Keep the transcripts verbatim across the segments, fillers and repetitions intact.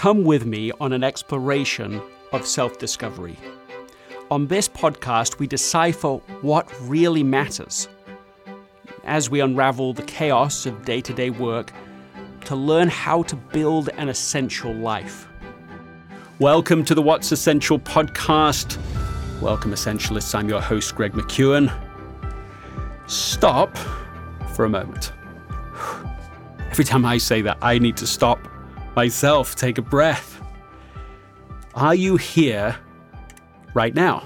come with me on an exploration of self-discovery. On this podcast, we decipher what really matters as we unravel the chaos of day-to-day work to learn how to build an essential life. Welcome to the What's Essential podcast. Welcome, Essentialists. I'm your host, Greg McKeown. Stop for a moment. Every time I say that, I need to stop myself, take a breath. Are you here right now?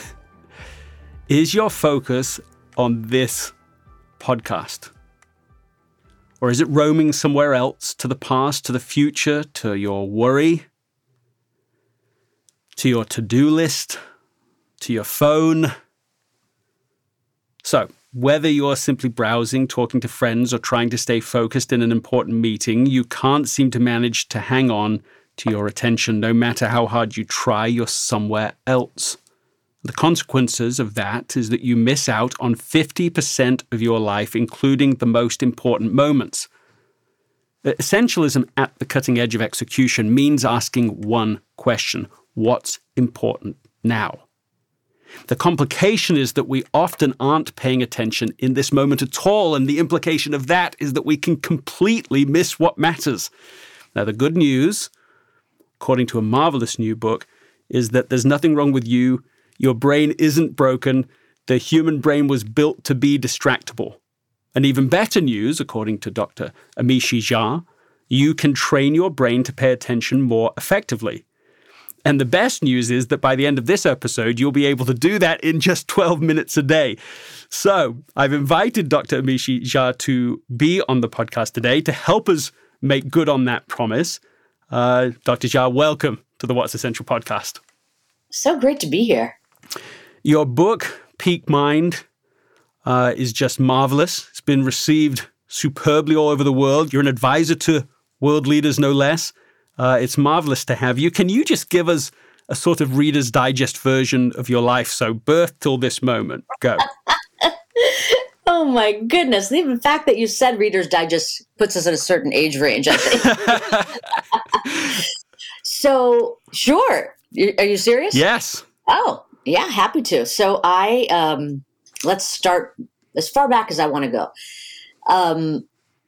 Is your focus on this podcast? Or is it roaming somewhere else, to the past, to the future, to your worry, to your to-do list, to your phone? So, whether you're simply browsing, talking to friends, or trying to stay focused in an important meeting, you can't seem to manage to hang on to your attention. No matter how hard you try, you're somewhere else. The consequences of that is that you miss out on fifty percent of your life, including the most important moments. Essentialism at the cutting edge of execution means asking one question: what's important now? The complication is that we often aren't paying attention in this moment at all, and the implication of that is that we can completely miss what matters. Now, the good news, according to a marvelous new book, is that there's nothing wrong with you. Your brain isn't broken. The human brain was built to be distractible. And even better news, according to Doctor Amishi Jha, you can train your brain to pay attention more effectively. And the best news is that by the end of this episode, you'll be able to do that in just twelve minutes a day. So I've invited Doctor Amishi Jha to be on the podcast today to help us make good on that promise. Uh, Doctor Jha, welcome to the What's Essential podcast. So great to be here. Your book, Peak Mind, uh, is just marvelous. It's been received superbly all over the world. You're an advisor to world leaders, no less. Uh, it's marvelous to have you. Can you just give us a sort of Reader's Digest version of your life? So birth till this moment. Go. Oh, my goodness. The fact that you said Reader's Digest puts us at a certain age range, I think. So, sure. Are you serious? Yes. Oh, yeah, happy to. So I, um, let's start as far back as I want to go. Um,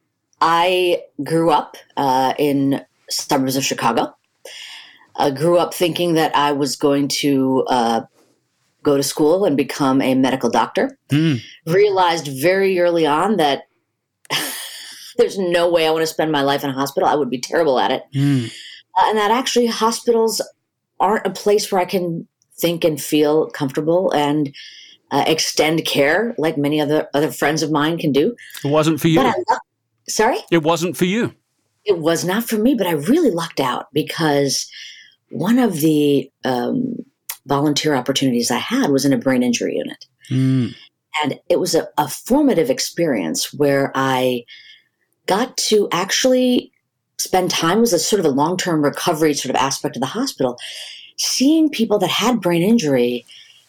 I grew up uh, in suburbs of Chicago. I grew up thinking that I was going to uh, go to school and become a medical doctor. Mm. Realized very early on that there's no way I want to spend my life in a hospital. I would be terrible at it. Mm. Uh, and that actually hospitals aren't a place where I can think and feel comfortable and uh, extend care like many other, other friends of mine can do. It wasn't for you. But I lo- Sorry? It wasn't for you. It was not for me, but I really lucked out because one of the um, volunteer opportunities I had was in a brain injury unit. Mm. And it was a, a formative experience where I got to actually spend time. It was a sort of a long-term recovery sort of aspect of the hospital, seeing people that had brain injury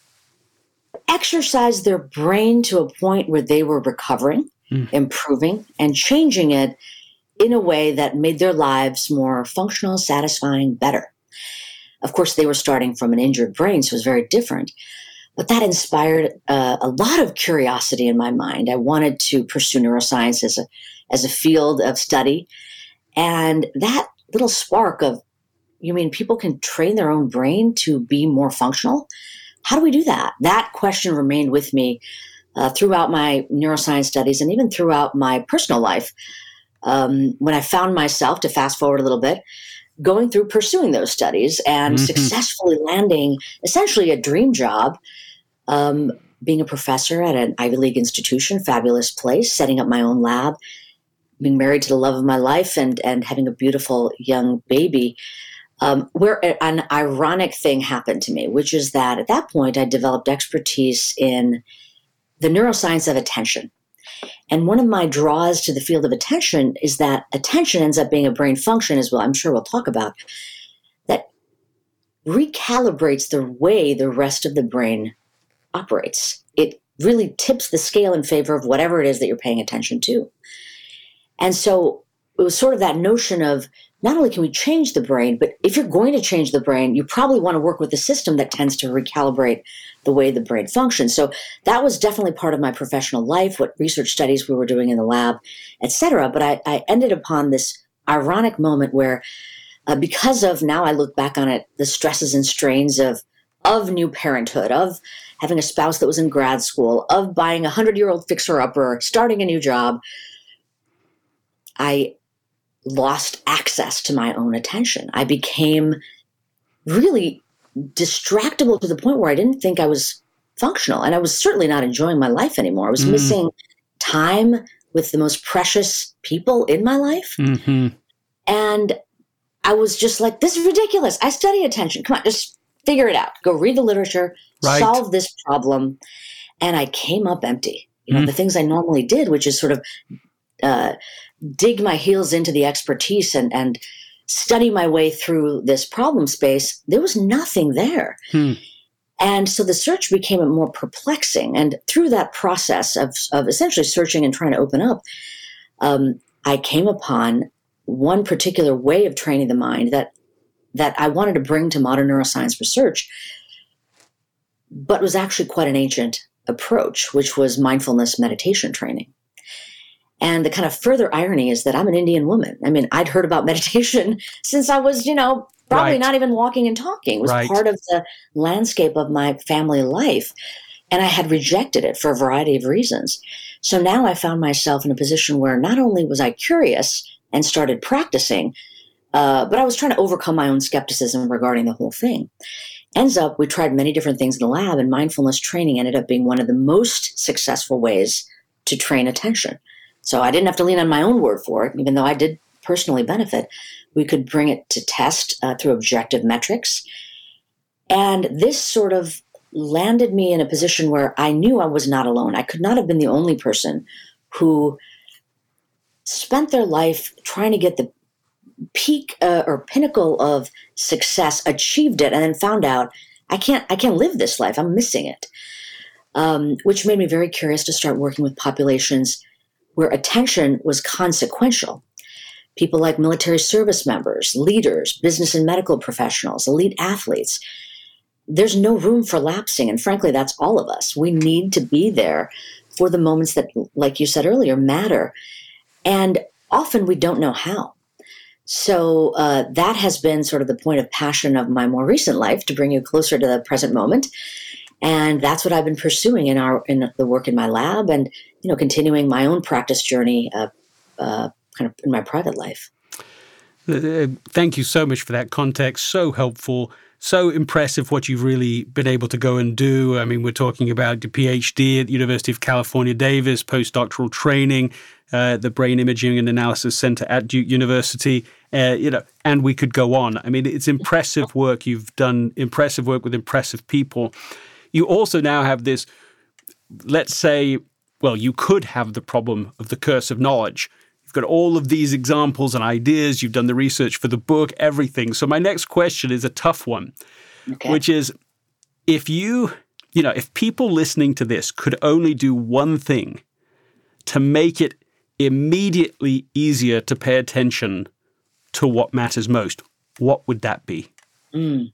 exercise their brain to a point where they were recovering, mm. improving, and changing it in a way that made their lives more functional, satisfying, better. Of course, they were starting from an injured brain, so it was very different. But that inspired uh, a lot of curiosity in my mind. I wanted to pursue neuroscience as a, as a field of study. And that little spark of, you mean people can train their own brain to be more functional? How do we do that? That question remained with me uh, throughout my neuroscience studies and even throughout my personal life. Um, when I found myself, to fast forward a little bit, going through pursuing those studies and mm-hmm. successfully landing essentially a dream job, um, being a professor at an Ivy League institution, fabulous place, setting up my own lab, being married to the love of my life and, and having a beautiful young baby, um, where an ironic thing happened to me, which is that at that point I developed expertise in the neuroscience of attention. And one of my draws to the field of attention is that attention ends up being a brain function, as well, I'm sure we'll talk about, that recalibrates the way the rest of the brain operates. It really tips the scale in favor of whatever it is that you're paying attention to. And so it was sort of that notion of not only can we change the brain, but if you're going to change the brain, you probably want to work with a system that tends to recalibrate the way the brain functions. So that was definitely part of my professional life, what research studies we were doing in the lab, et cetera. But I, I ended upon this ironic moment where, uh, because of, now I look back on it, the stresses and strains of of new parenthood, of having a spouse that was in grad school, of buying a hundred-year-old fixer-upper, starting a new job, I lost access to my own attention. I became really distractible to the point where I didn't think I was functional. And I was certainly not enjoying my life anymore. I was mm. missing time with the most precious people in my life. Mm-hmm. And I was just like, this is ridiculous. I study attention. Come on, just figure it out. Go read the literature, right. solve this problem. And I came up empty. You know, mm. the things I normally did, which is sort of uh, dig my heels into the expertise and, and study my way through this problem space, there was nothing there. Hmm. And so the search became more perplexing. And through that process of, of essentially searching and trying to open up, um, I came upon one particular way of training the mind that that I wanted to bring to modern neuroscience research, but was actually quite an ancient approach, which was mindfulness meditation training. And the kind of further irony is that I'm an Indian woman. I mean, I'd heard about meditation since I was, you know, probably right. not even walking and talking. It was right. part of the landscape of my family life. And I had rejected it for a variety of reasons. So now I found myself in a position where not only was I curious and started practicing, uh, but I was trying to overcome my own skepticism regarding the whole thing. Ends up, we tried many different things in the lab, and mindfulness training ended up being one of the most successful ways to train attention. So I didn't have to lean on my own word for it, even though I did personally benefit. We could bring it to test uh, through objective metrics. And this sort of landed me in a position where I knew I was not alone. I could not have been the only person who spent their life trying to get the peak uh, or pinnacle of success, achieved it, and then found out, I can't, I can't live this life. I'm missing it. Um, which made me very curious to start working with populations where attention was consequential. People like military service members, leaders, business and medical professionals, elite athletes. There's no room for lapsing. And frankly, that's all of us. We need to be there for the moments that, like you said earlier, matter. And often we don't know how. So uh, that has been sort of the point of passion of my more recent life, to bring you closer to the present moment. And that's what I've been pursuing in our in the work in my lab, and you know, continuing my own practice journey, uh, uh, kind of in my private life. Uh, thank you so much for that context. So helpful. So impressive what you've really been able to go and do. I mean, we're talking about the PhD at the University of California, Davis, postdoctoral training, uh, the Brain Imaging and Analysis Center at Duke University, uh, you know, and we could go on. I mean, it's impressive work. You've done impressive work with impressive people. You also now have this, let's say, well, you could have the problem of the curse of knowledge. You've got all of these examples and ideas. You've done the research for the book, everything. So my next question is a tough one, okay. which is, if you, you know, if people listening to this could only do one thing to make it immediately easier to pay attention to what matters most, what would that be? Mm.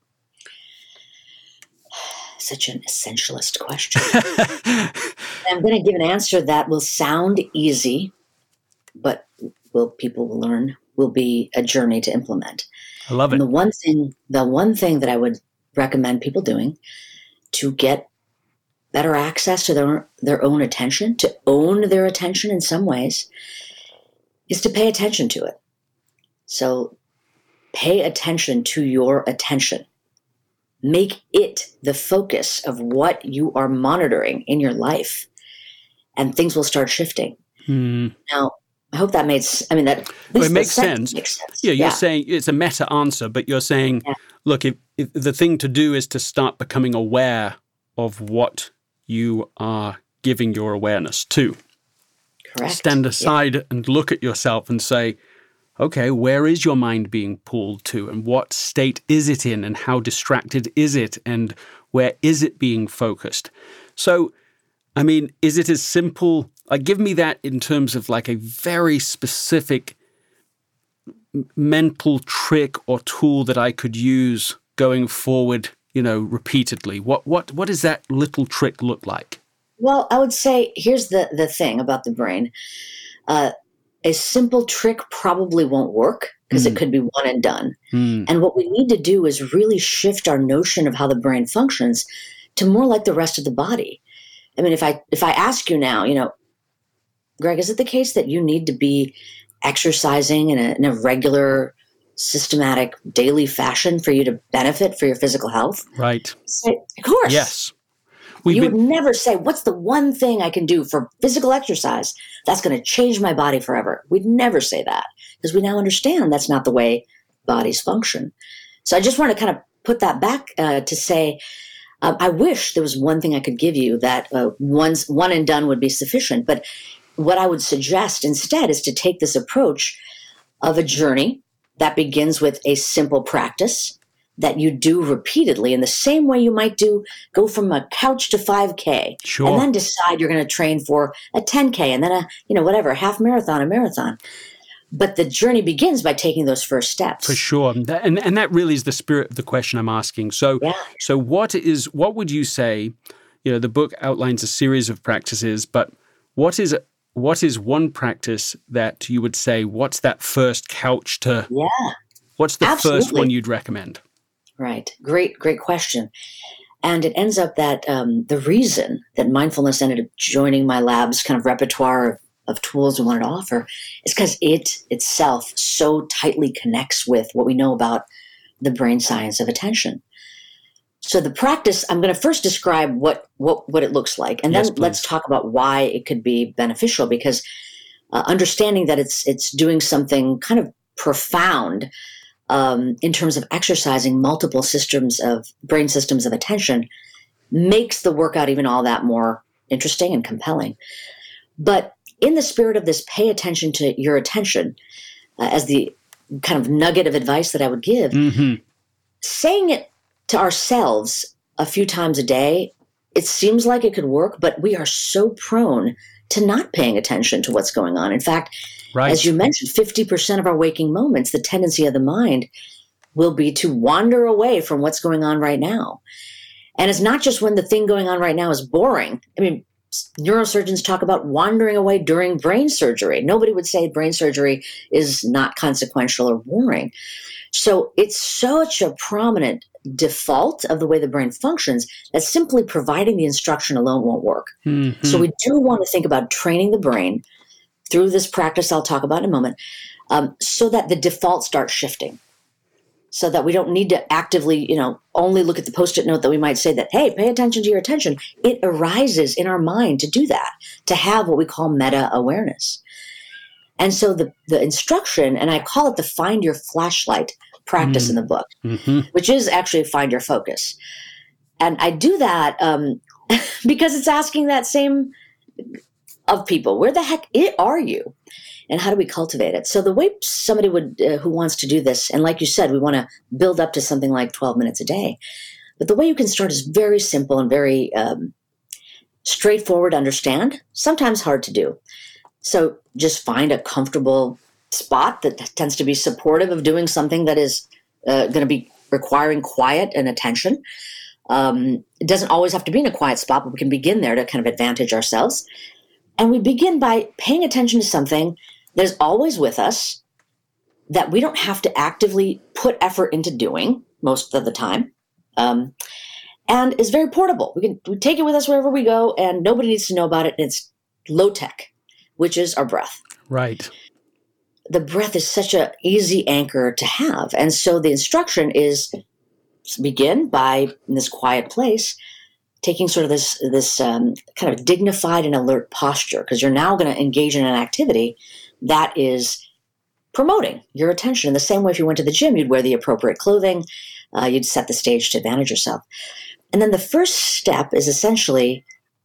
Such an essentialist question. I'm going to give an answer that will sound easy, but will people will learn will be a journey to implement. I love it. And the one thing, the one thing that I would recommend people doing to get better access to their their own attention, to own their attention in some ways, is to pay attention to it. So pay attention to your attention. Make it the focus of what you are monitoring in your life, and things will start shifting. Hmm. Now, I hope that made sense. I mean, that well, it makes sense. makes sense. Yeah, you're yeah. saying it's a meta answer, but you're saying, yeah. look, if, if the thing to do is to start becoming aware of what you are giving your awareness to. Correct. Stand aside yeah. and look at yourself and say, okay, where is your mind being pulled to, and what state is it in, and how distracted is it, and where is it being focused? So, I mean, is it as simple, like give me that in terms of like a very specific mental trick or tool that I could use going forward, you know, repeatedly? What what what does that little trick look like? Well, I would say here's the, the thing about the brain. Uh, a simple trick probably won't work because mm. it could be one and done. Mm. And what we need to do is really shift our notion of how the brain functions to more like the rest of the body. I mean, if I if I ask you now, you know, Greg, is it the case that you need to be exercising in a, in a regular, systematic, daily fashion for you to benefit for your physical health? Right. Say, of course. Yes. We've you been- would never say, what's the one thing I can do for physical exercise that's going to change my body forever? We'd never say that because we now understand that's not the way bodies function. So I just want to kind of put that back uh, to say, um, I wish there was one thing I could give you that uh, one's, one and done would be sufficient. But what I would suggest instead is to take this approach of a journey that begins with a simple practice that you do repeatedly in the same way you might do go from a couch to five K, sure. and then decide you're going to train for a ten K and then a, you know, whatever, half marathon, a marathon. But the journey begins by taking those first steps. For sure. And that, and, and that really is the spirit of the question I'm asking. So, yeah. so what is, what would you say, you know, the book outlines a series of practices, but what is What is one practice that you would say, what's that first couch to, yeah, what's the absolutely. first one you'd recommend? Right. Great, great question. And it ends up that um, the reason that mindfulness ended up joining my lab's kind of repertoire of, of tools we wanted to offer is because it itself so tightly connects with what we know about the brain science of attention. So the practice, I'm going to first describe what, what, what it looks like, and then yes, let's talk about why it could be beneficial, because uh, understanding that it's it's doing something kind of profound um, in terms of exercising multiple systems of brain systems of attention makes the workout even all that more interesting and compelling. But in the spirit of this, pay attention to your attention uh, as the kind of nugget of advice that I would give, mm-hmm. saying it to ourselves a few times a day, it seems like it could work, but we are so prone to not paying attention to what's going on. In fact, right. as you mentioned, fifty percent of our waking moments, the tendency of the mind will be to wander away from what's going on right now. And it's not just when the thing going on right now is boring. I mean, neurosurgeons talk about wandering away during brain surgery. Nobody would say brain surgery is not consequential or boring. So it's such a prominent default of the way the brain functions that simply providing the instruction alone won't work. Mm-hmm. So we do want to think about training the brain through this practice I'll talk about in a moment, um, so that the default starts shifting, so that we don't need to actively, you know, only look at the Post-it note that we might say that, hey, pay attention to your attention. It arises in our mind to do that, to have what we call meta-awareness. And so the, the instruction, and I call it the find your flashlight practice mm. in the book, mm-hmm. which is actually find your focus. And I do that um, because it's asking that same of people, where the heck are you? And how do we cultivate it? So the way somebody would uh, who wants to do this, and like you said, we want to build up to something like twelve minutes a day. But the way you can start is very simple and very um, straightforward to understand, sometimes hard to do. So just find a comfortable spot that tends to be supportive of doing something that is uh, going to be requiring quiet and attention. Um, it doesn't always have to be in a quiet spot, but we can begin there to kind of advantage ourselves. And we begin by paying attention to something that is always with us, that we don't have to actively put effort into doing most of the time, um, and is very portable. We can we take it with us wherever we go, and nobody needs to know about it. It's low tech, which is our breath. Right. The breath is such an easy anchor to have. And so the instruction is begin by, in this quiet place, taking sort of this, this um, kind of dignified and alert posture, because you're now going to engage in an activity that is promoting your attention. In the same way, if you went to the gym, you'd wear the appropriate clothing, uh, you'd set the stage to advantage yourself. And then the first step is essentially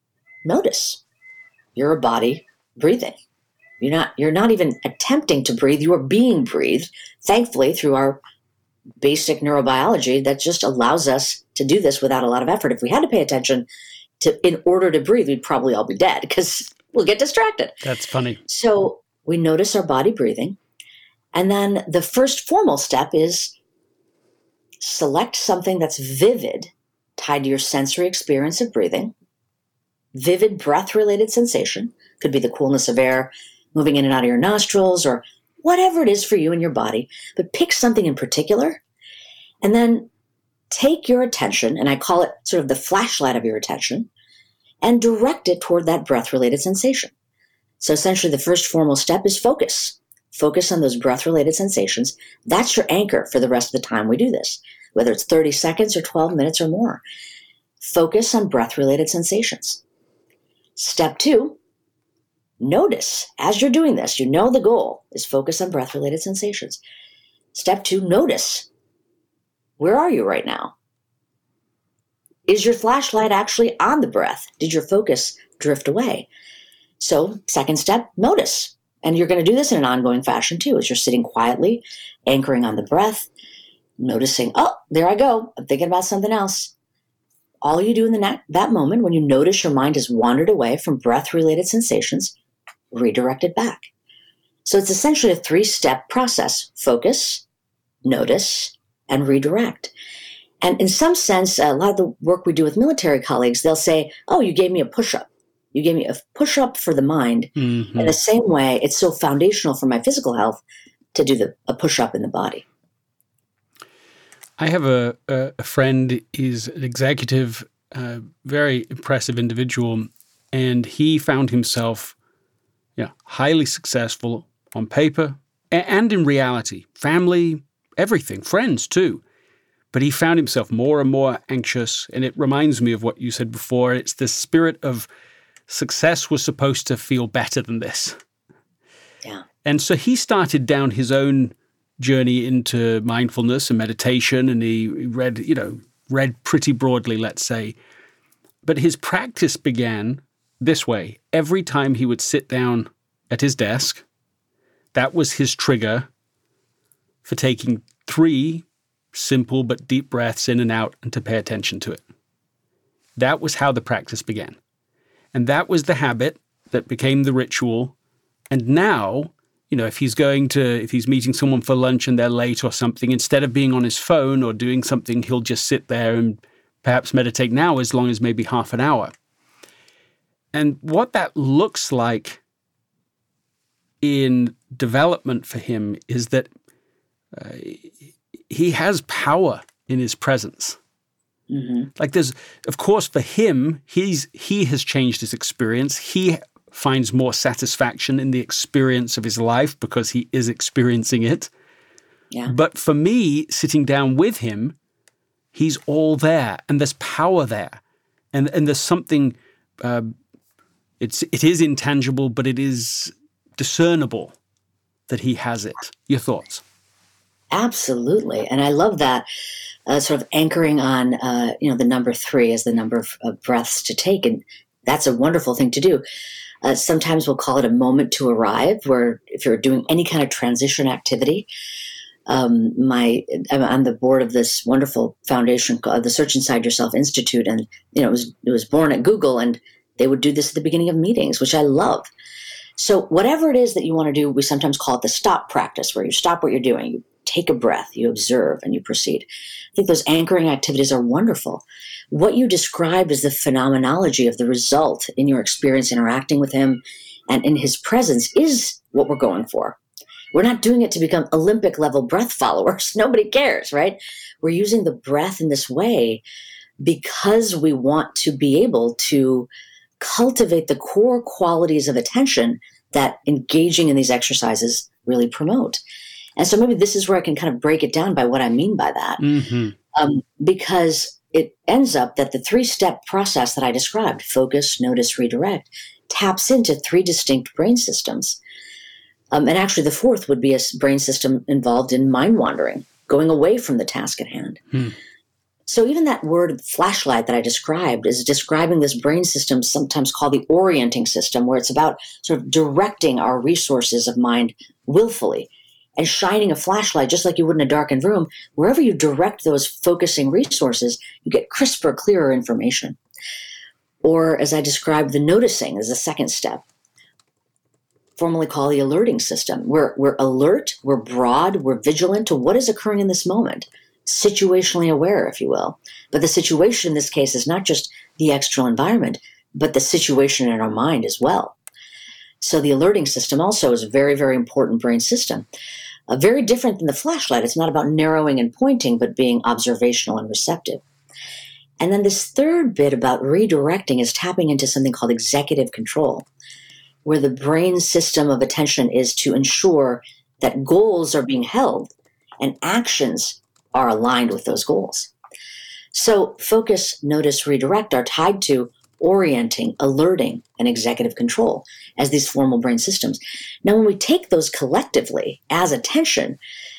notice your body breathing. You're not, you're not even attempting to breathe. You are being breathed, thankfully, through our basic neurobiology that just allows us to do this without a lot of effort. If we had to pay attention to in order to breathe, we'd probably all be dead because we'll get distracted. That's funny. So we notice our body breathing. And then the first formal step is select something that's vivid, tied to your sensory experience of breathing. Vivid breath-related sensation. Could be the coolness of air moving in and out of your nostrils or whatever it is for you in your body. But pick something in particular and then take your attention, and I call it sort of the flashlight of your attention, and direct it toward that breath-related sensation. So essentially the first formal step is focus. Focus on those breath-related sensations. That's your anchor for the rest of the time we do this, whether it's thirty seconds or twelve minutes or more. Focus on breath-related sensations. Step two, notice as you're doing this, you know the goal is focus on breath-related sensations. Step two, notice. Where are you right now? Is your flashlight actually on the breath? Did your focus drift away? So second step, notice. And you're going to do this in an ongoing fashion too, as you're sitting quietly, anchoring on the breath, noticing, oh, there I go. I'm thinking about something else. All you do in the na- that moment when you notice your mind has wandered away from breath-related sensations, redirect it back. So it's essentially a three-step process. Focus, notice, and redirect. And in some sense, a lot of the work we do with military colleagues, they'll say, oh, you gave me a push-up. You gave me a push-up for the mind. Mm-hmm. In the same way, it's so foundational for my physical health to do the, a push-up in the body. I have a, a, a friend, he's an executive, uh, very impressive individual, and he found himself you know, highly successful on paper and, and in reality, family, everything, friends too. But he found himself more and more anxious, and it reminds me of what you said before. It's the spirit of success was supposed to feel better than this. Yeah. And so he started down his own journey into mindfulness and meditation, and he read, you know, read pretty broadly, let's say. But his practice began this way. Every time he would sit down at his desk, that was his trigger for taking three simple but deep breaths in and out and to pay attention to it. That was how the practice began. And that was the habit that became the ritual. And now, you know, if he's going to, if he's meeting someone for lunch and they're late or something, instead of being on his phone or doing something, he'll just sit there and perhaps meditate now as long as maybe half an hour. And what that looks like in development for him is that uh, he has power in his presence. Mm-hmm. Like there's, of course, for him, he's he has changed his experience. He finds more satisfaction in the experience of his life because he is experiencing it. Yeah. But for me, sitting down with him, he's all there, and there's power there, and and there's something. Uh, it's it is intangible, but it is discernible that he has it. Your thoughts? Absolutely, and I love that. Uh, sort of anchoring on, uh, you know, the number three as the number of, of breaths to take. And that's a wonderful thing to do. Uh, sometimes we'll call it a moment to arrive, where if you're doing any kind of transition activity, um, my I'm on the board of this wonderful foundation called the Search Inside Yourself Institute. And, you know, it was, it was born at Google, and they would do this at the beginning of meetings, which I love. So whatever it is that you want to do, we sometimes call it the stop practice, where you stop what you're doing. You take a breath, you observe, and you proceed. I think those anchoring activities are wonderful. What you described is the phenomenology of the result in your experience interacting with him and in his presence is what we're going for. We're not doing it to become Olympic level breath followers. Nobody cares, right? We're using the breath in this way because we want to be able to cultivate the core qualities of attention that engaging in these exercises really promote. And so maybe this is where I can kind of break it down by what I mean by that. Mm-hmm. Um, because it ends up that the three-step process that I described, focus, notice, redirect, taps into three distinct brain systems. Um, and actually the fourth would be a brain system involved in mind wandering, going away from the task at hand. Hmm. So even that word flashlight that I described is describing this brain system, sometimes called the orienting system, where it's about sort of directing our resources of mind willfully and shining a flashlight, just like you would in a darkened room. Wherever you direct those focusing resources, you get crisper, clearer information. Or as I described, the noticing is the second step. formally call the alerting system. We're, we're alert, we're broad, we're vigilant to what is occurring in this moment, situationally aware, if you will. But the situation in this case is not just the external environment, but the situation in our mind as well. So the alerting system also is a very, very important brain system. Uh, very different than the flashlight. It's not about narrowing and pointing, but being observational and receptive. And then this third bit about redirecting is tapping into something called executive control, where the brain system of attention is to ensure that goals are being held and actions are aligned with those goals. So focus, notice, redirect are tied to orienting, alerting, and executive control as these formal brain systems. Now, when we take those collectively as attention,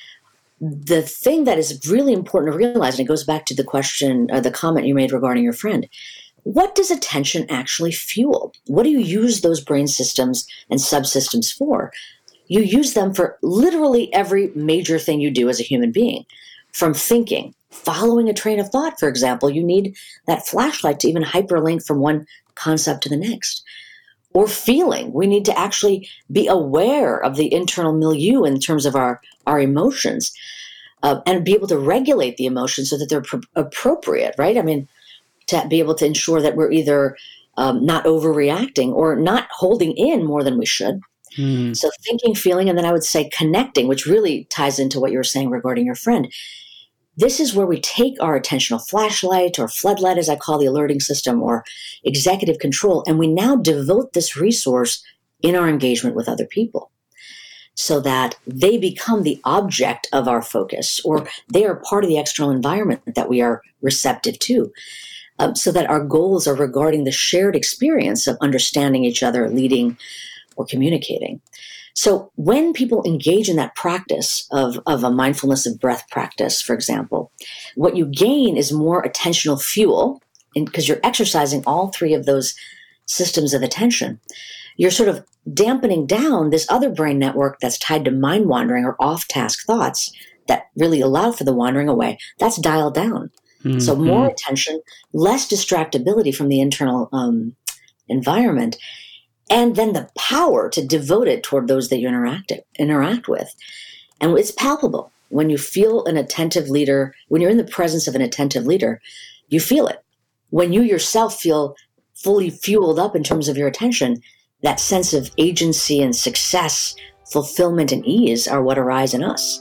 the thing that is really important to realize, and it goes back to the question or the comment you made regarding your friend, what does attention actually fuel? What do you use those brain systems and subsystems for? You use them for literally every major thing you do as a human being, from thinking, following a train of thought, for example. You need that flashlight to even hyperlink from one concept to the next. Or feeling. We need to actually be aware of the internal milieu in terms of our, our emotions uh, and be able to regulate the emotions so that they're pr- appropriate, right? I mean, to be able to ensure that we're either um, not overreacting or not holding in more than we should. Mm. So thinking, feeling, and then I would say connecting, which really ties into what you were saying regarding your friend. This is where we take our attentional flashlight or floodlight, as I call the alerting system, or executive control, and we now devote this resource in our engagement with other people so that they become the object of our focus, or they are part of the external environment that we are receptive to, um, so that our goals are regarding the shared experience of understanding each other, leading, or communicating. So when people engage in that practice of, of a mindfulness of breath practice, for example, what you gain is more attentional fuel because you're exercising all three of those systems of attention. You're sort of dampening down this other brain network that's tied to mind wandering or off-task thoughts that really allow for the wandering away. That's dialed down. Mm-hmm. So more attention, less distractibility from the internal um, environment, and then the power to devote it toward those that you interact, interact with. And it's palpable. When you feel an attentive leader, when you're in the presence of an attentive leader, you feel it. When you yourself feel fully fueled up in terms of your attention, that sense of agency and success, fulfillment and ease are what arise in us.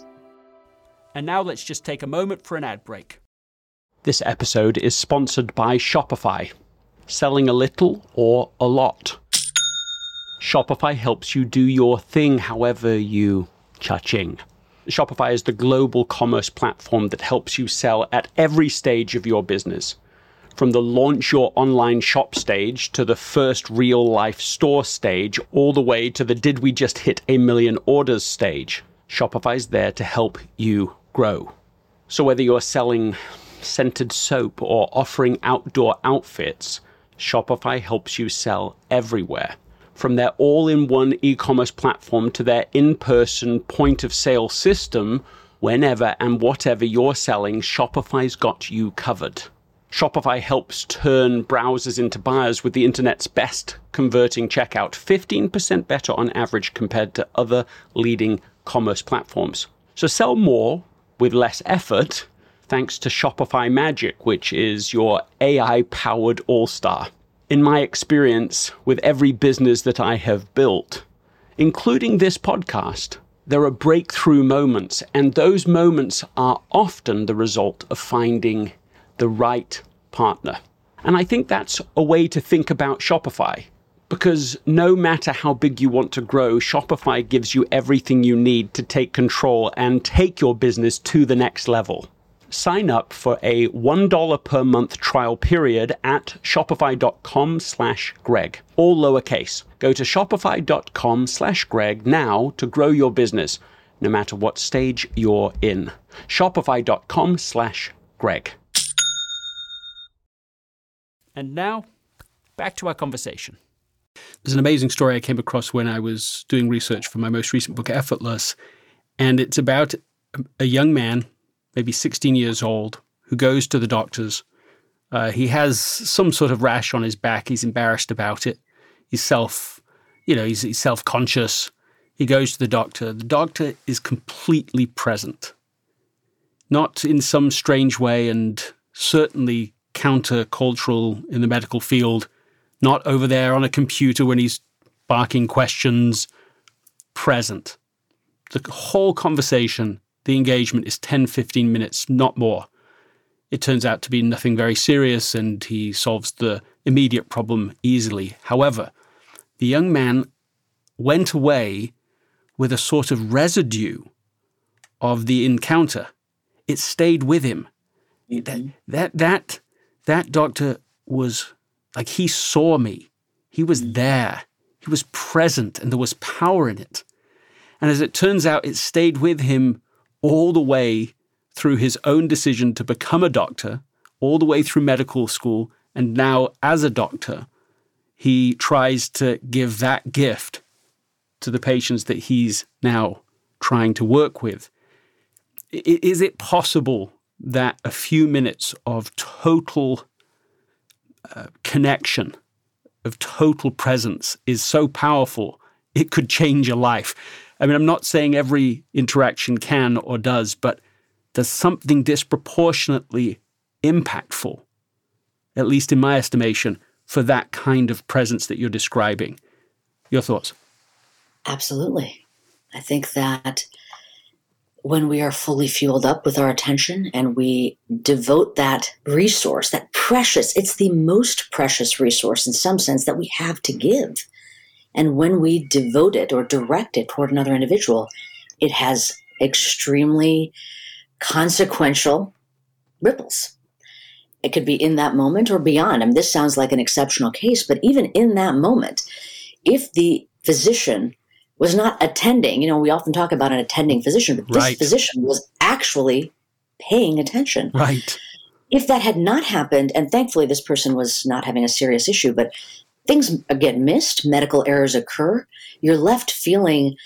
And now let's just take a moment for an ad break. This episode is sponsored by Shopify. Selling a little or a lot. Shopify helps you do your thing however you cha-ching. Shopify is the global commerce platform that helps you sell at every stage of your business. From the launch your online shop stage to the first real life store stage, all the way to the did we just hit a million orders stage. Shopify's there to help you grow. So whether you're selling scented soap or offering outdoor outfits, Shopify helps you sell everywhere. From their all-in-one e-commerce platform to their in-person point-of-sale system, whenever and whatever you're selling, Shopify's got you covered. Shopify helps turn browsers into buyers with the internet's best converting checkout, fifteen percent better on average compared to other leading commerce platforms. So sell more with less effort thanks to Shopify Magic, which is your A I-powered all-star. In my experience with every business that I have built, including this podcast, there are breakthrough moments, and those moments are often the result of finding the right partner. And I think that's a way to think about Shopify, because no matter how big you want to grow, Shopify gives you everything you need to take control and take your business to the next level. Sign up for a one dollar per month trial period at shopify.com slash Greg, all lowercase. Go to shopify.com slash Greg now to grow your business, no matter what stage you're in. Shopify.com slash Greg. And now, back to our conversation. There's an amazing story I came across when I was doing research for my most recent book, Effortless, and it's about a young man, maybe sixteen years old, who goes to the doctors. Uh, he has some sort of rash on his back. He's embarrassed about it. He's self, you know, he's, he's self-conscious. He goes to the doctor. The doctor is completely present, not in some strange way and certainly countercultural in the medical field, not over there on a computer when he's barking questions, present. The whole conversation, the engagement is ten, fifteen minutes, not more. It turns out to be nothing very serious, and he solves the immediate problem easily. However, the young man went away with a sort of residue of the encounter. It stayed with him. Mm-hmm. That, that, that, that doctor was like, he saw me. He was mm-hmm. there. He was present, and there was power in it. And as it turns out, it stayed with him all the way through his own decision to become a doctor, all the way through medical school. And now, as a doctor, he tries to give that gift to the patients that he's now trying to work with. Is it possible that a few minutes of total uh, connection, of total presence is so powerful, it could change a life? I mean, I'm not saying every interaction can or does, but there's something disproportionately impactful, at least in my estimation, for that kind of presence that you're describing. Your thoughts? Absolutely. I think that when we are fully fueled up with our attention and we devote that resource, that precious, it's the most precious resource in some sense that we have to give. And when we devote it or direct it toward another individual, it has extremely consequential ripples. It could be in that moment or beyond. I mean, this sounds like an exceptional case, but even in that moment, if the physician was not attending, you know, we often talk about an attending physician, but this right. physician was actually paying attention. Right. If that had not happened, and thankfully this person was not having a serious issue, but things get missed, medical errors occur, you're left feeling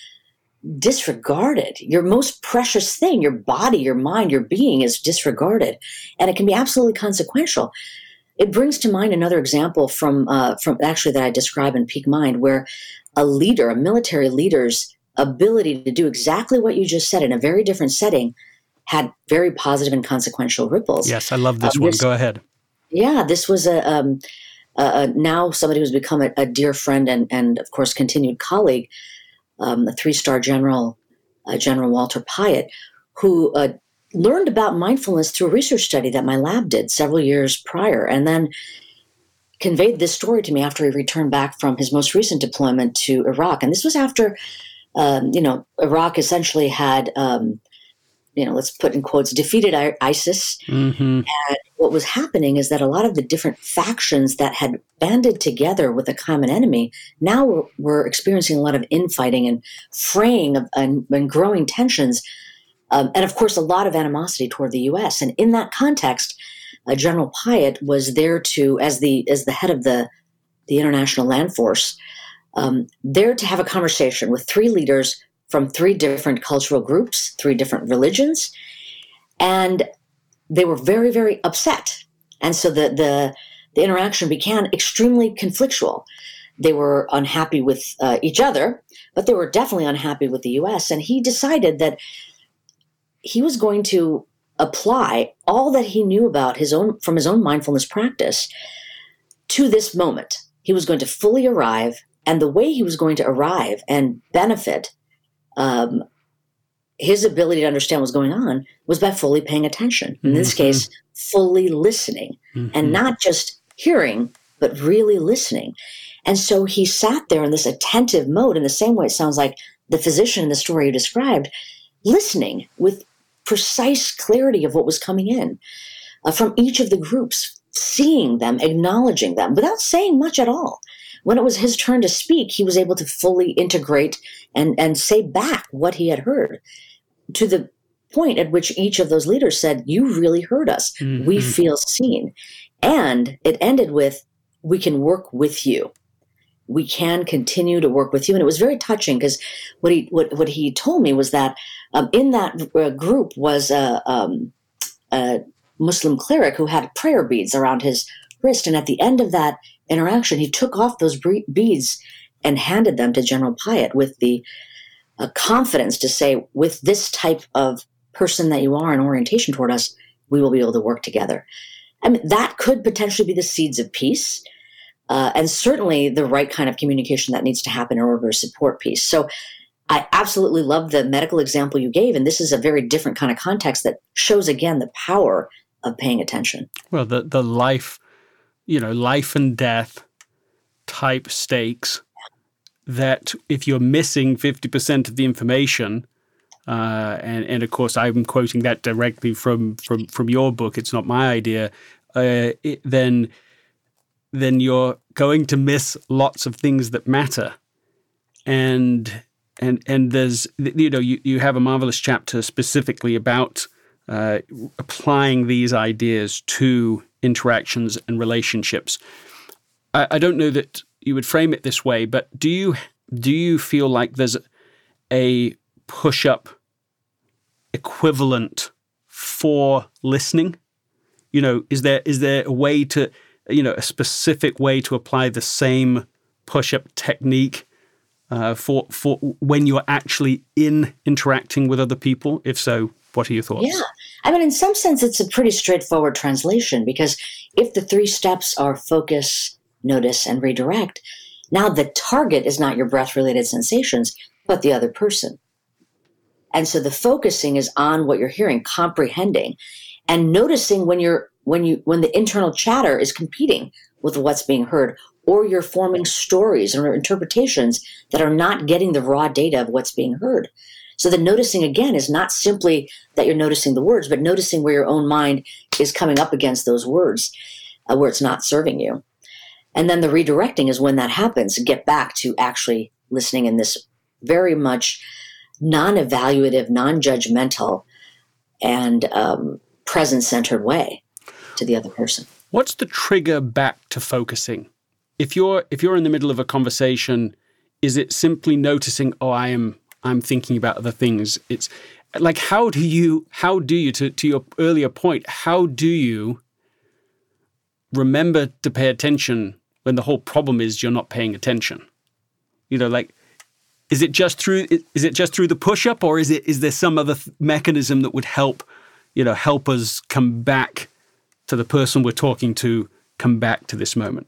disregarded. Your most precious thing, your body, your mind, your being is disregarded. And it can be absolutely consequential. It brings to mind another example from, uh, from actually that I describe in Peak Mind, where a leader, a military leader's ability to do exactly what you just said in a very different setting had very positive and consequential ripples. Yes, I love this um, one. this, Go ahead. Yeah, this was a, um, a now somebody who's become a, a dear friend and, and, of course, continued colleague, um, a three-star general, uh, General Walter Pyatt, who uh, learned about mindfulness through a research study that my lab did several years prior, and then conveyed this story to me after he returned back from his most recent deployment to Iraq. And this was after, um, you know, Iraq essentially had, um, you know, let's put in quotes, defeated ISIS. Mm-hmm. And what was happening is that a lot of the different factions that had banded together with a common enemy now were, were experiencing a lot of infighting and fraying of, and, and growing tensions. Um, and, of course, a lot of animosity toward the U S. And in that context, Uh, General Pyatt was there to, as the as the head of the the International Land Force, um, there to have a conversation with three leaders from three different cultural groups, three different religions, and they were very, very upset. And so the the, the interaction became extremely conflictual. They were unhappy with uh, each other, but they were definitely unhappy with the U S. And he decided that he was going to apply all that he knew about his own from his own mindfulness practice to this moment. He was going to fully arrive, and the way he was going to arrive and benefit um, his ability to understand what's going on was by fully paying attention. In this mm-hmm. case, fully listening, mm-hmm. and not just hearing, but really listening. And so he sat there in this attentive mode, in the same way it sounds like the physician in the story you described, listening with precise clarity of what was coming in uh, from each of the groups, seeing them, acknowledging them, without saying much at all. When it was his turn to speak, he was able to fully integrate and, and say back what he had heard, to the point at which each of those leaders said, "You really heard us. Mm-hmm. We feel seen." And it ended with, "We can work with you. We can continue to work with you." And it was very touching, because what he what, what he told me was that um, in that uh, group was a, um, a Muslim cleric who had prayer beads around his wrist. And at the end of that interaction, he took off those beads and handed them to General Pyatt with the uh, confidence to say, with this type of person that you are in orientation toward us, we will be able to work together. I mean, that could potentially be the seeds of peace, uh, and certainly the right kind of communication that needs to happen in order to support peace. So I absolutely love the medical example you gave, and this is a very different kind of context that shows, again, the power of paying attention. Well, the, the life, you know, life and death type stakes that if you're missing fifty percent of the information, uh, and, and of course I'm quoting that directly from, from, from your book, it's not my idea, uh, it, then, then you're going to miss lots of things that matter. And and and there's, you know, you, you have a marvelous chapter specifically about uh, applying these ideas to interactions and relationships. I, I don't know that you would frame it this way, but do you do you feel like there's a push-up equivalent for listening? You know, is there is there a way to, you know, a specific way to apply the same push-up technique uh, for for when you're actually in interacting with other people? If so, what are your thoughts? Yeah. I mean, in some sense, it's a pretty straightforward translation, because if the three steps are focus, notice, and redirect, now the target is not your breath-related sensations, but the other person. And so the focusing is on what you're hearing, comprehending, and noticing when you're when you when the internal chatter is competing with what's being heard, or you're forming stories or interpretations that are not getting the raw data of what's being heard. So the noticing, again, is not simply that you're noticing the words, but noticing where your own mind is coming up against those words, uh, where it's not serving you. And then the redirecting is when that happens, get back to actually listening in this very much non-evaluative, non-judgmental, and um, present-centered way to the other person. What's the trigger back to focusing? If you're if you're in the middle of a conversation, is it simply noticing, oh, I am I'm thinking about other things? It's like, how do you how do you to, to your earlier point, how do you remember to pay attention when the whole problem is you're not paying attention? You know, like, is it just through is it just through the push-up, or is it is there some other th- mechanism that would help, you know, help us come back to the person we're talking to, come back to this moment?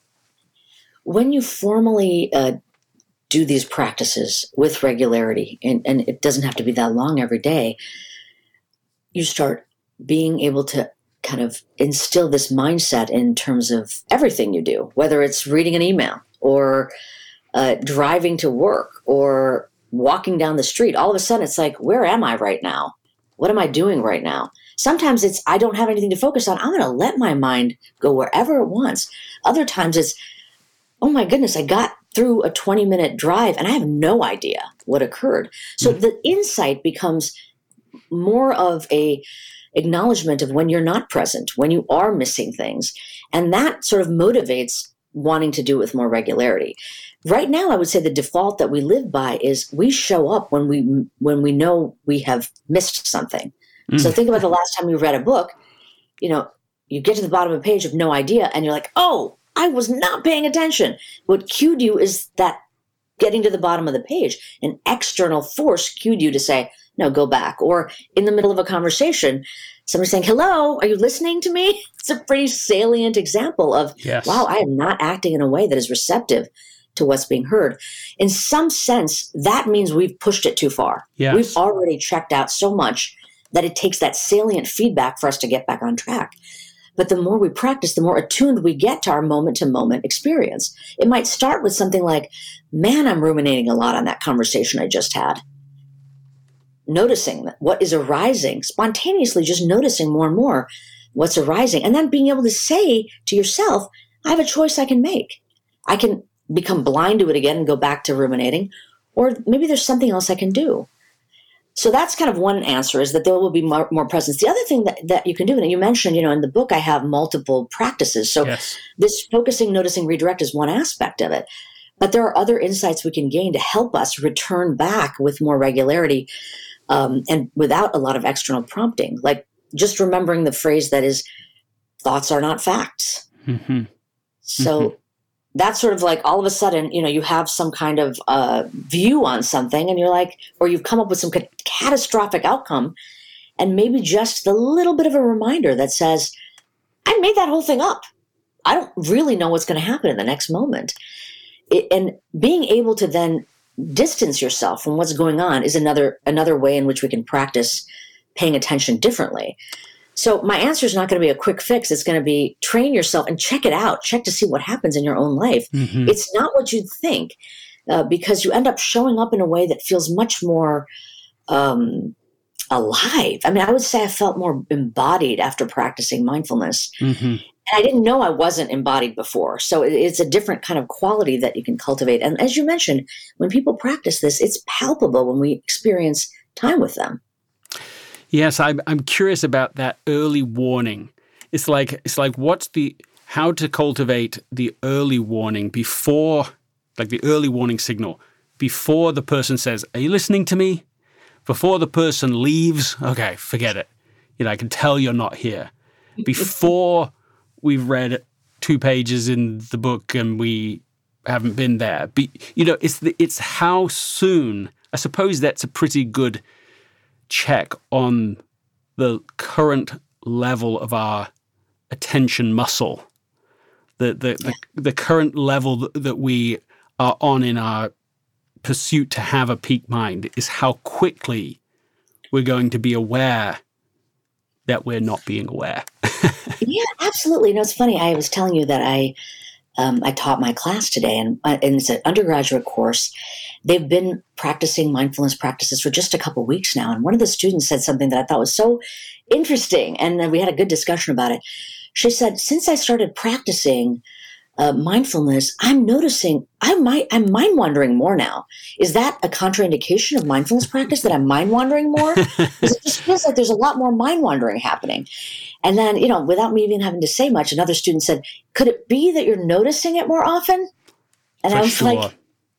When you formally uh, do these practices with regularity, and, and it doesn't have to be that long every day, you start being able to kind of instill this mindset in terms of everything you do, whether it's reading an email or uh, driving to work or walking down the street. All of a sudden, it's like, where am I right now? What am I doing right now? Sometimes it's, I don't have anything to focus on. I'm going to let my mind go wherever it wants. Other times it's, oh my goodness, I got through a twenty minute drive and I have no idea what occurred. So mm-hmm. the insight becomes more of a acknowledgement of when you're not present, when you are missing things. And that sort of motivates wanting to do it with more regularity. Right now, I would say the default that we live by is we show up when we when we know we have missed something. Mm. So think about the last time you read a book. You know, you get to the bottom of a page of no idea, and you're like, oh, I was not paying attention. What cued you is that getting to the bottom of the page, an external force cued you to say, no, go back. Or in the middle of a conversation, somebody saying, hello, are you listening to me? It's a pretty salient example of, yes. wow, I am not acting in a way that is receptive to what's being heard. In some sense, that means we've pushed it too far. Yes. We've already checked out so much that it takes that salient feedback for us to get back on track. But the more we practice, the more attuned we get to our moment-to-moment experience. It might start with something like, man, I'm ruminating a lot on that conversation I just had. Noticing what is arising, spontaneously just noticing more and more what's arising, and then being able to say to yourself, I have a choice I can make. I can become blind to it again and go back to ruminating, or maybe there's something else I can do. So that's kind of one answer, is that there will be more, more presence. The other thing that, that you can do, and you mentioned, you know, in the book I have multiple practices. So yes. this focusing, noticing, redirect is one aspect of it. But there are other insights we can gain to help us return back with more regularity um, and without a lot of external prompting. Like just remembering the phrase that is, thoughts are not facts. Mm-hmm. So mm-hmm. that's sort of like all of a sudden, you know, you have some kind of uh, view on something and you're like, or you've come up with some ca- catastrophic outcome. And maybe just a little bit of a reminder that says, I made that whole thing up. I don't really know what's going to happen in the next moment. It, and being able to then distance yourself from what's going on is another another way in which we can practice paying attention differently. So my answer is not going to be a quick fix. It's going to be train yourself and check it out. Check to see what happens in your own life. Mm-hmm. It's not what you'd think uh, because you end up showing up in a way that feels much more um, alive. I mean, I would say I felt more embodied after practicing mindfulness. Mm-hmm. And I didn't know I wasn't embodied before. So it's a different kind of quality that you can cultivate. And as you mentioned, when people practice this, it's palpable when we experience time with them. Yes, I'm I'm curious about that early warning. It's like it's like what's the how to cultivate the early warning before, like the early warning signal, before the person says, "Are you listening to me?" Before the person leaves, okay, forget it. You know, I can tell you're not here. Before we've read two pages in the book and we haven't been there. Be, you know, it's the, it's how soon. I suppose that's a pretty good check on the current level of our attention muscle, the the the, the current level that, that we are on in our pursuit to have a peak mind is how quickly we're going to be aware that we're not being aware. Yeah, absolutely. You know, it's funny. I was telling you that I um, I taught my class today, and, uh, and it's an undergraduate course. They've been practicing mindfulness practices for just a couple weeks now. And one of the students said something that I thought was so interesting. And we had a good discussion about it. She said, since I started practicing uh, mindfulness, I'm noticing I'm, I'm mind wandering more now. Is that a contraindication of mindfulness practice that I'm mind wandering more? Because it just feels like there's a lot more mind wandering happening. And then, you know, without me even having to say much, another student said, could it be that you're noticing it more often? And For I was sure. like,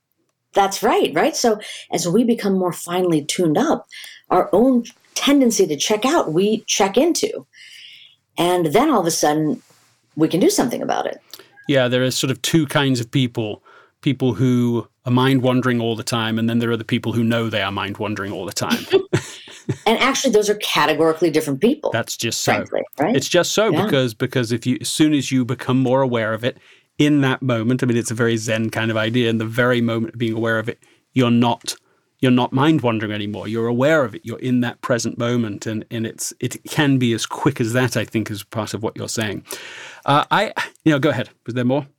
that's right, right? So as we become more finely tuned up, our own tendency to check out, we check into. And then all of a sudden, we can do something about it. Yeah, there are sort of two kinds of people. People who are mind-wandering all the time, and then there are the people who know they are mind-wandering all the time. And actually, those are categorically different people. That's just so. Frankly, right? It's just so Yeah. because because if you as soon as you become more aware of it, in that moment, I mean, it's a very Zen kind of idea. In the very moment of being aware of it, you're not you're not mind wandering anymore. You're aware of it. You're in that present moment, and and it's it can be as quick as that. I think is part of what you're saying. Uh, I you know, go ahead. Was there more?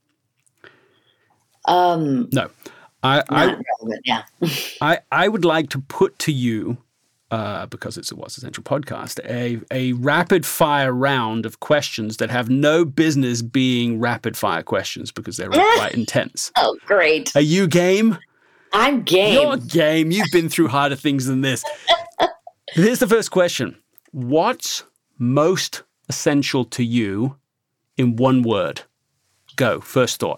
Um, no, I not I relevant, yeah. I I would like to put to you. Uh, because it's a What's Essential podcast, a, a rapid fire round of questions that have no business being rapid fire questions because they're quite intense. Oh, great. Are you game? I'm game. You're game. You've been through harder things than this. Here's the first question. What's most essential to you in one word? Go. First thought.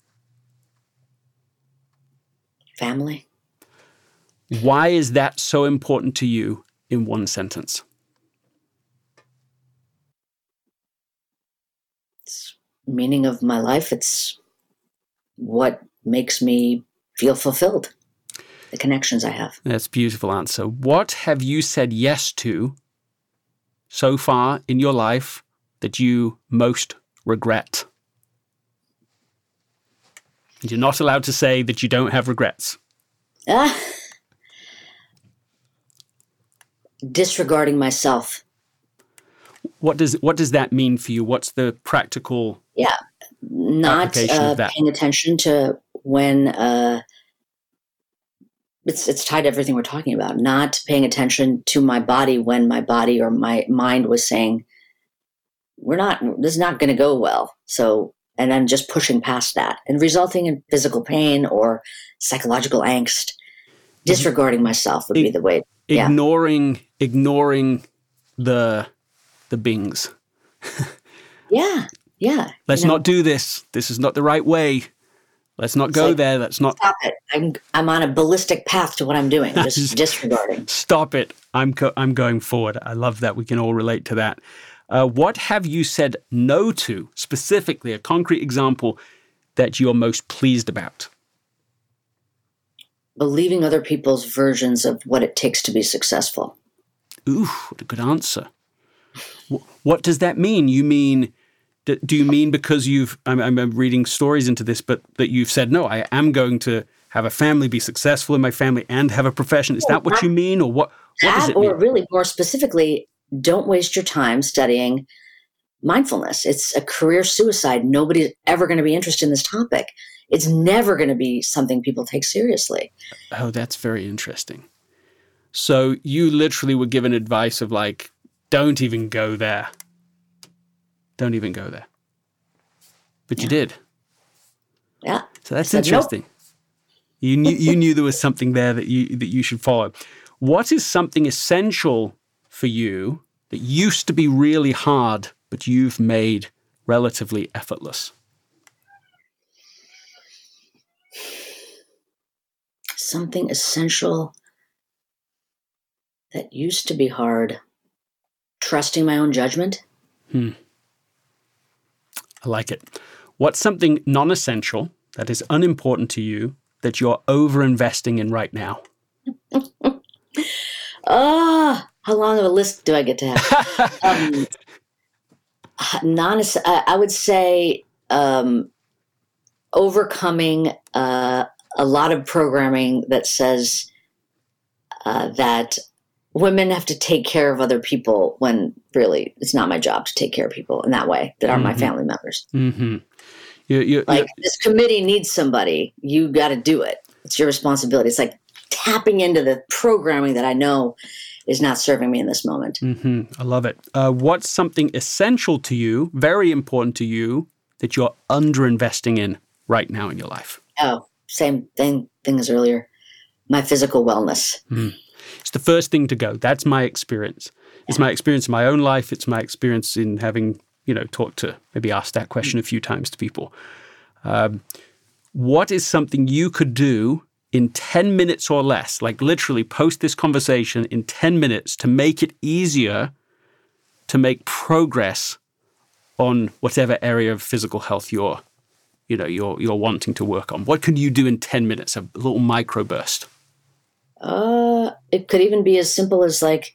Family. Why is that so important to you in one sentence? It's meaning of my life. It's what makes me feel fulfilled. The connections I have. That's a beautiful answer. What have you said yes to so far in your life that you most regret? And you're not allowed to say that you don't have regrets. Ah. Disregarding myself. What does what does that mean for you? What's the practical Yeah, not application uh, of that? paying attention to when uh, it's it's tied to everything we're talking about. Not paying attention to my body when my body or my mind was saying, "We're not. This is not going to go well." So, and then just pushing past that and resulting in physical pain or psychological angst. Disregarding myself would be the way. Yeah. Ignoring ignoring the the bings. Yeah, yeah. Let's you know, not do this. This is not the right way. Let's not go like, there. Let's not stop it. I'm I'm on a ballistic path to what I'm doing. Just disregarding. Stop it. I'm go- I'm going forward. I love that. We can all relate to that. Uh, what have you said no to, specifically, a concrete example, that you're most pleased about? Believing other people's versions of what it takes to be successful. Ooh, what a good answer. What does that mean? You mean, do you mean because you've, I'm, I'm reading stories into this, but that you've said, no, I am going to have a family, be successful in my family, and have a profession? Is that what you mean? Or what, what does it mean? Or really more specifically, don't waste your time studying mindfulness. It's a career suicide. Nobody's ever going to be interested in this topic. It's never going to be something people take seriously. Oh, that's very interesting. So you literally were given advice of like, don't even go there. Don't even go there. But yeah. You did. Yeah. So that's said, interesting. Nope. You knew you knew there was something there that you that you should follow. What is something essential for you that used to be really hard, but you've made relatively effortless? Something essential that used to be hard. Trusting my own judgment. Hmm. I like it. What's something non-essential that is unimportant to you that you're over-investing in right now? Oh, how long of a list do I get to have? um, non, I would say um, overcoming uh, a lot of programming that says uh, that women have to take care of other people when really it's not my job to take care of people in that way that aren't mm-hmm. my family members. Mm-hmm. You, you, like you, this committee needs somebody. You got to do it. It's your responsibility. It's like tapping into the programming that I know is not serving me in this moment. Mm-hmm. I love it. Uh, what's something essential to you, very important to you, that you're underinvesting in right now in your life? Oh, same thing, thing as earlier. My physical wellness. Mm. It's the first thing to go. That's my experience. It's my experience in my own life. It's my experience in having, you know, talked to, maybe asked that question a few times to people. Um, what is something you could do in ten minutes or less, like literally post this conversation in ten minutes to make it easier to make progress on whatever area of physical health you're, you know, you're, you're wanting to work on? What can you do in ten minutes, a little microburst? Uh, it could even be as simple as like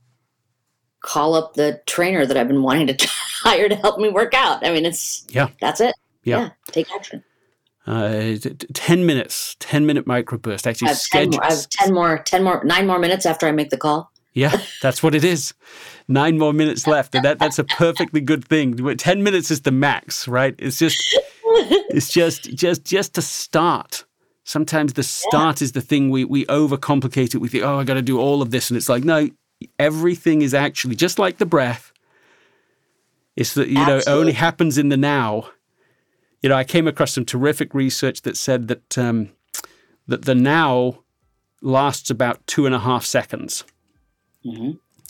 call up the trainer that I've been wanting to hire to help me work out. I mean, it's, yeah, that's it. Yeah. yeah take action. Uh, ten minutes, ten minute microburst. Actually, I have, ten more, I have ten more, ten more, nine more minutes after I make the call. Yeah, that's what it is. Nine more minutes left. And that, that's a perfectly good thing. ten minutes is the max, right? It's just, it's just, just, just to start. Sometimes the start yeah. is the thing we, we overcomplicate it. We think, oh, I got to do all of this. And it's like, no, everything is actually just like the breath. It's that, you Absolutely. know, it only happens in the now. You know, I came across some terrific research that said that um, that the now lasts about two and a half seconds. Mm-hmm.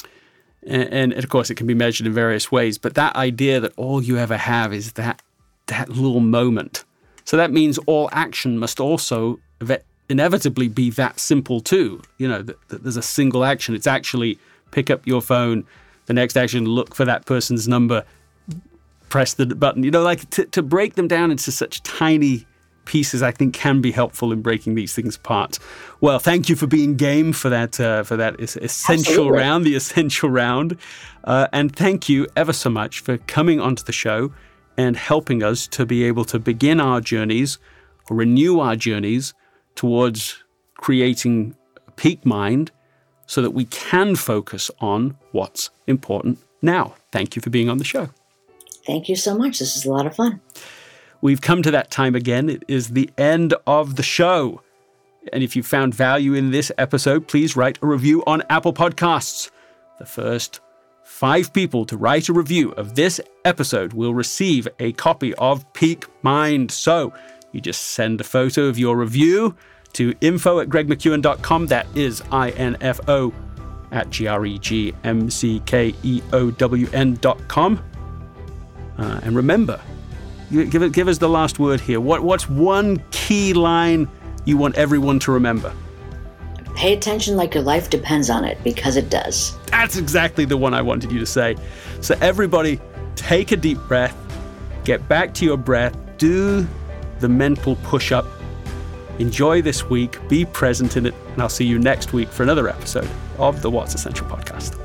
And, and of course, it can be measured in various ways. But that idea that all you ever have is that that little moment. So that means all action must also inevitably be that simple too. You know, that, that there's a single action. It's actually pick up your phone, the next action, look for that person's number, press the button. You know, like to, to break them down into such tiny pieces, I think can be helpful in breaking these things apart. Well, thank you for being game for that uh, for that essential Absolutely. round, the essential round. Uh, and thank you ever so much for coming onto the show and helping us to be able to begin our journeys or renew our journeys towards creating a peak mind so that we can focus on what's important now. Thank you for being on the show. Thank you so much. This is a lot of fun. We've come to that time again. It is the end of the show. And if you found value in this episode, please write a review on Apple Podcasts. The first five people to write a review of this episode will receive a copy of Peak Mind. So you just send a photo of your review to info at greg mckeown dot com. That is I N F O at G R E G M C K E O W N dot com. Uh, and remember, give it, give us the last word here. What, what's one key line you want everyone to remember? Pay attention like your life depends on it, because it does. That's exactly the one I wanted you to say. So everybody, take a deep breath, get back to your breath, do the mental push-up. Enjoy this week, be present in it, and I'll see you next week for another episode of the What's Essential podcast.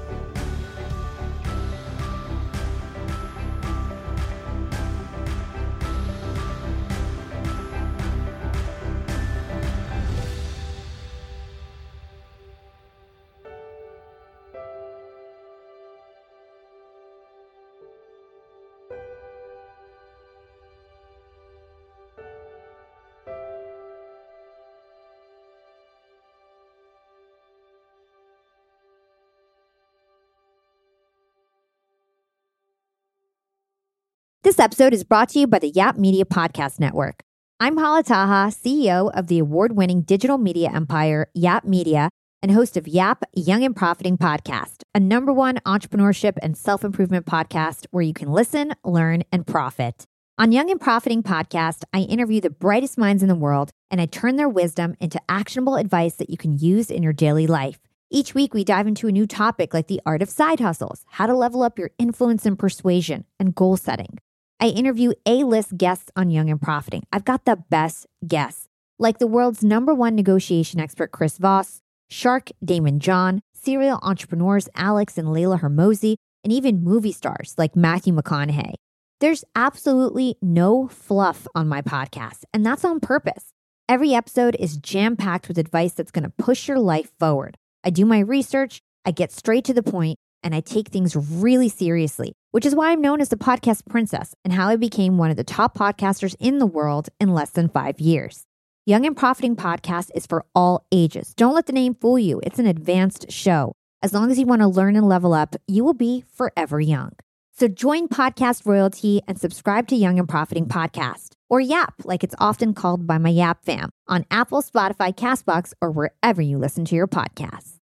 This episode is brought to you by the Yap Media Podcast Network. I'm Hala Taha, C E O of the award-winning digital media empire, Yap Media, and host of Yap Young and Profiting Podcast, a number one entrepreneurship and self-improvement podcast where you can listen, learn, and profit. On Young and Profiting Podcast, I interview the brightest minds in the world, and I turn their wisdom into actionable advice that you can use in your daily life. Each week, we dive into a new topic like the art of side hustles, how to level up your influence and persuasion, and goal setting. I interview A-list guests on Young and Profiting. I've got the best guests, like the world's number one negotiation expert, Chris Voss, Shark Damon John, serial entrepreneurs Alex and Layla Hermosi, and even movie stars like Matthew McConaughey. There's absolutely no fluff on my podcast, and that's on purpose. Every episode is jam-packed with advice that's going to push your life forward. I do my research, I get straight to the point, and I take things really seriously, which is why I'm known as the podcast princess and how I became one of the top podcasters in the world in less than five years. Young and Profiting Podcast is for all ages. Don't let the name fool you. It's an advanced show. As long as you want to learn and level up, you will be forever young. So join Podcast Royalty and subscribe to Young and Profiting Podcast, or Yap, like it's often called by my Yap fam, on Apple, Spotify, CastBox, or wherever you listen to your podcasts.